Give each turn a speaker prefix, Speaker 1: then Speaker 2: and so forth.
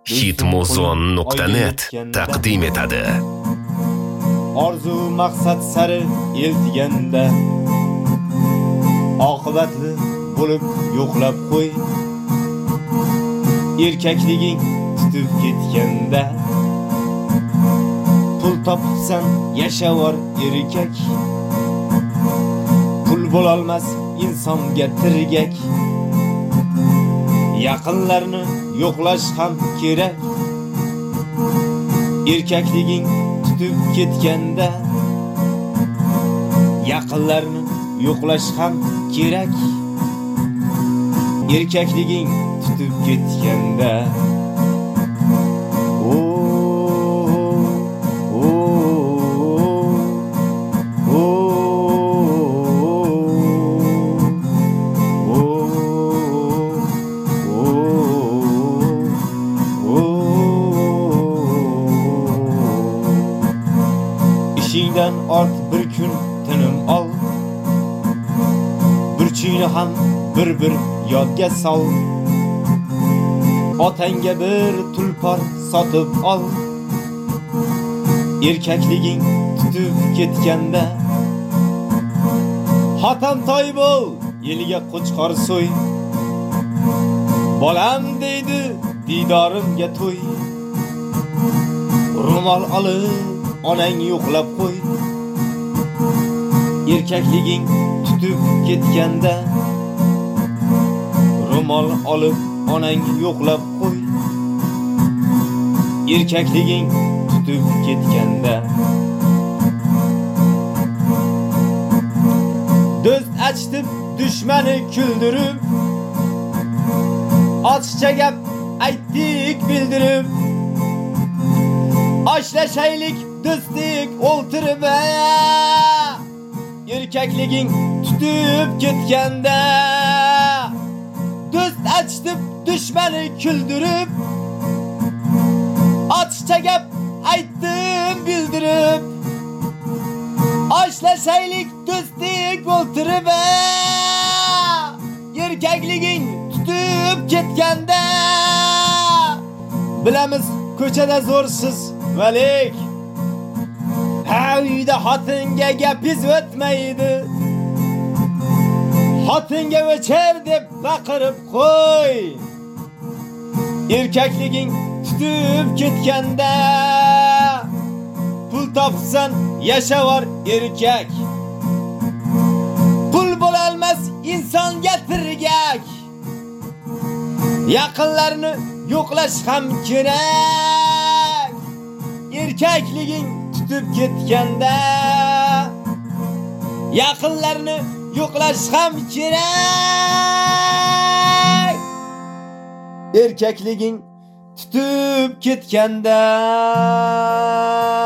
Speaker 1: hitmuzon.net taqdim etadi.
Speaker 2: Orzu maqsad sari eltiganda oqibatli bo'lib yo'qlab qo'y. Erkakliging tutib ketganda pul topsan yashawar erkak. Pul bo'lolmas insonga tirgak. Yaqinlarni yo'qlash ham kerak. Erkakliging tutib ketganda yaqinlarni yo'qlash ham kerak. Erkakliging tutib ketganda ishingdan ort bir kun tinim ol. Burchingni ham bir yodga sol. Otanga bir tulpor sotib ol. Erkakliging tutib ketganda xotam toy bo'l, eliga qo'chqor so'y. Bolam deydi didorimga to'y. Ro'mol olib onang yo'qlab qo'y. Erkakliging tutib ketganda ro'mol olib onang yo'qlab qo'y. Erkakliging tutib ketganda do'st achitib dushmani kuldirib, ochiqcha gap aytdik bildirib, oshlashaylik do'stlik o'ltirib. Erkakliging tutib ketganda do'st achitib dushmani kuldirib, ochiqcha gap aytdim bildirib, oshlashaylik do'stlik o'ltirib. Erkakliging tutib ketganda bilamiz ko'chada zo'rsiz valik. Uyda xotinga gapiz o'tmaydi. Xotinga o'char deb baqirib qo'y. Erkakliging tutib ketganda pul topsan yashawar erkak. Pul bo'lolmas insonga tirgak. Yaqinlarni yo'qlash ham kerak. Erkakliging tutib ketganda yaqinlarni yo'qlash ham kerak. Erkakliging tutib ketganda